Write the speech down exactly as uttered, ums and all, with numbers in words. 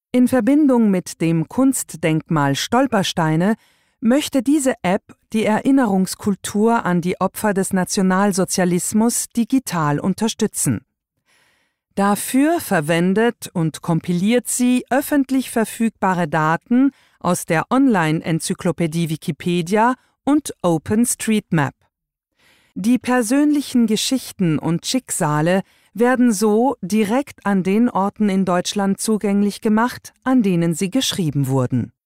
In Verbindung mit dem Kunstdenkmal Stolpersteine möchte diese App die Erinnerungskultur an die Opfer des Nationalsozialismus digital unterstützen. Dafür verwendet und kompiliert sie öffentlich verfügbare Daten aus der Online-Enzyklopädie Wikipedia und OpenStreetMap. Die persönlichen Geschichten und Schicksale werden so direkt an den Orten in Deutschland zugänglich gemacht, an denen sie geschrieben wurden.